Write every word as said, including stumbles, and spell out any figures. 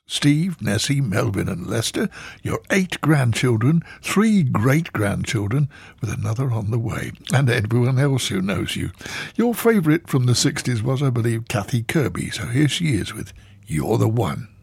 Steve, Nessie, Melvin and Lester, your eight grandchildren, three great-grandchildren, with another on the way, and everyone else who knows you. Your favourite from the sixties was, I believe, Kathy Kirby, so here she is with You're the One.